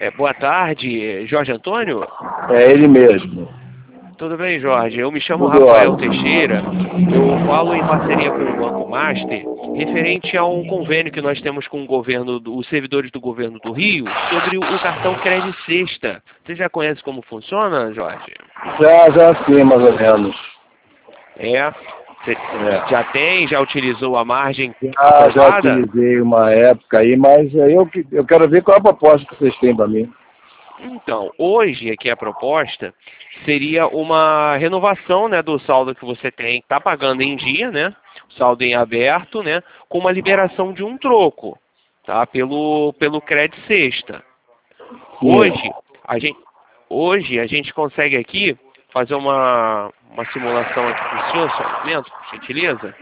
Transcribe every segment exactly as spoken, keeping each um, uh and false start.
É, boa tarde, Jorge Antônio? É ele mesmo. Tudo bem, Jorge? Eu me chamo Tudo Rafael ótimo. Teixeira. Eu falo em parceria com o Banco Master, referente a um convênio que nós temos com o governo, do- os servidores do governo do Rio, sobre o cartão Crédito Sexta. Você já conhece como funciona, Jorge? Já, já sim, mais ou menos. É. Você É. já tem, já utilizou a margem Ah, já aprovada? utilizei uma época aí, mas aí eu, que- eu quero ver qual é a proposta que vocês têm para mim. Então, hoje aqui a proposta seria uma renovação, né, do saldo que você tem, está pagando em dia, né, saldo em aberto, né, com uma liberação de um troco, tá, pelo, pelo Crédito Sexta. Sim. Hoje, a gente, hoje a gente consegue aqui fazer uma, uma simulação aqui para o senhor, só um momento, por gentileza.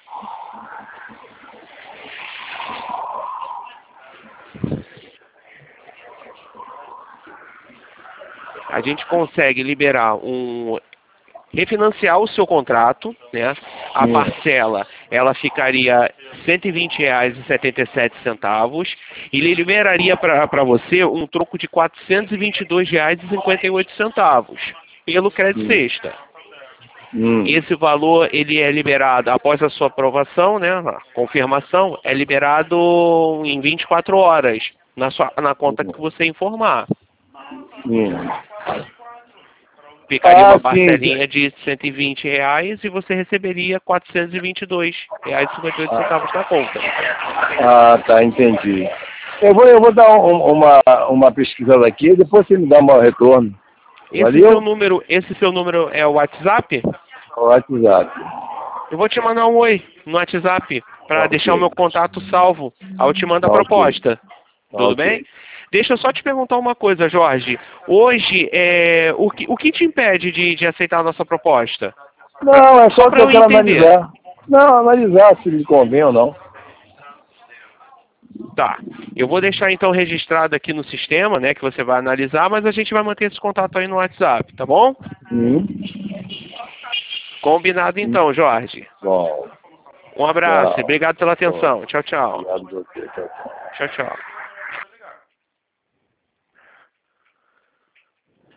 A gente consegue liberar um refinanciar o seu contrato, né? A Sim. parcela ela ficaria cento e vinte reais e setenta e sete centavos e ele liberaria para você um troco de quatrocentos e vinte e dois reais e cinquenta e oito centavos pelo Crédito Sim. Sexta. Hum. Esse valor ele é liberado após a sua aprovação, né? A confirmação é liberado em vinte e quatro horas na sua na conta que você informar. Sim. Ficaria Ah, uma sim. parcelinha de cento e vinte reais e você receberia quatrocentos e vinte e dois reais e cinquenta e oito centavos na conta. Ah, tá, entendi. Eu vou, eu vou dar um- uma, uma pesquisada aqui e depois você me dá um retorno. Esse seu Valeu? número, esse seu número é o WhatsApp? O WhatsApp. Eu vou te mandar um oi no WhatsApp para deixar o Ok. meu contato salvo. Aí eu te mando a Ok. proposta. Tudo bem? Ok. Deixa eu só te perguntar uma coisa, Jorge. Hoje, é, o, que, o que te impede de, de aceitar a nossa proposta? Pra- Não, é só só que para eu eu quero entender. analisar. Não, analisar se me convém ou não. Tá. Eu vou deixar então registrado aqui no sistema, né, que você vai analisar, mas a gente vai manter esse contato aí no WhatsApp, tá bom? Hum. Combinado Hum. então, Jorge. Bom. Um abraço e Tchau. obrigado pela Bom. atenção. Tchau, tchau. Obrigado a você. Tchau, tchau. Tchau, tchau.